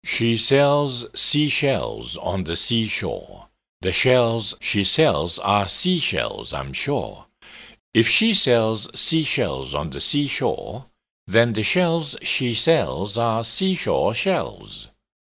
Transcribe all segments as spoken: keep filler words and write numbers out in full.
She sells seashells on the seashore. The shells she sells are seashells, I'm sure. If she sells seashells on the seashore, then the shells she sells are seashore shells.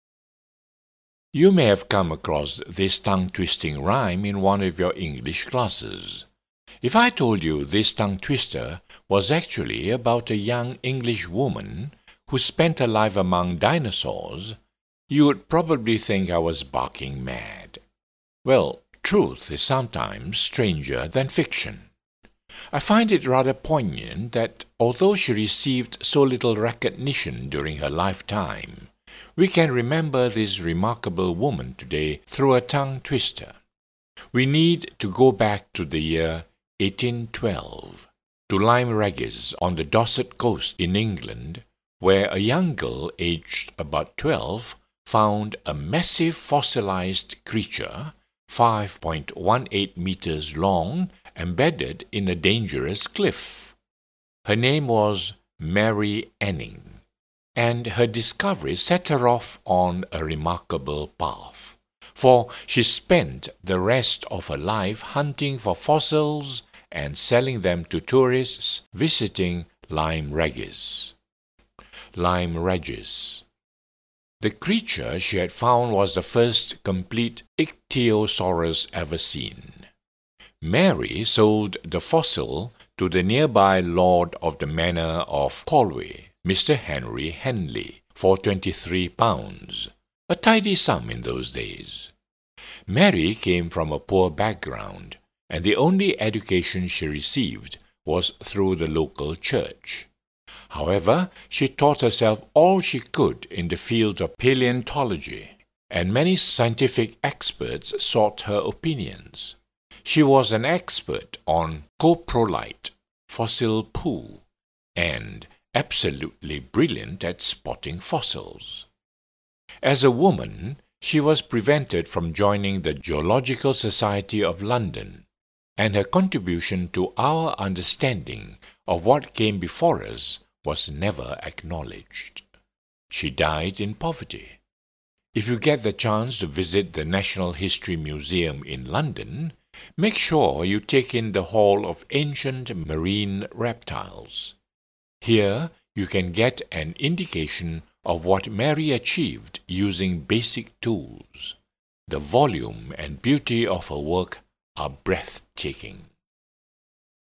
You may have come across this tongue-twisting rhyme in one of your English classes. If I told you this tongue twister was actually about a young English woman who spent her life among dinosaurs, you would probably think I was barking mad. Well, truth is sometimes stranger than fiction. I find it rather poignant that although she received so little recognition during her lifetime, we can remember this remarkable woman today through a tongue twister. We need to go back to the year eighteen twelve, to Lyme Regis on the Dorset coast in England, where a young girl aged about twelve found a massive fossilized creature, five point one eight meters long, embedded in a dangerous cliff. Her name was Mary Anning, and her discovery set her off on a remarkable path, for she spent the rest of her life hunting for fossils and selling them to tourists visiting Lyme Regis. Lyme Regis. The creature she had found was the first complete ichthyosaurus ever seen. Mary sold the fossil to the nearby lord of the manor of Colway, Mister Henry Henley, for twenty-three pounds, a tidy sum in those days. Mary came from a poor background, and the only education she received was through the local church. However, she taught herself all she could in the field of paleontology, and many scientific experts sought her opinions. She was an expert on coprolite, fossil poo, and absolutely brilliant at spotting fossils. As a woman, she was prevented from joining the Geological Society of London, and her contribution to our understanding of what came before us was never acknowledged. She died in poverty. If you get the chance to visit the National History Museum in London, make sure you take in the Hall of Ancient Marine Reptiles. Here you can get an indication of what Mary achieved using basic tools. The volume and beauty of her work are breathtaking.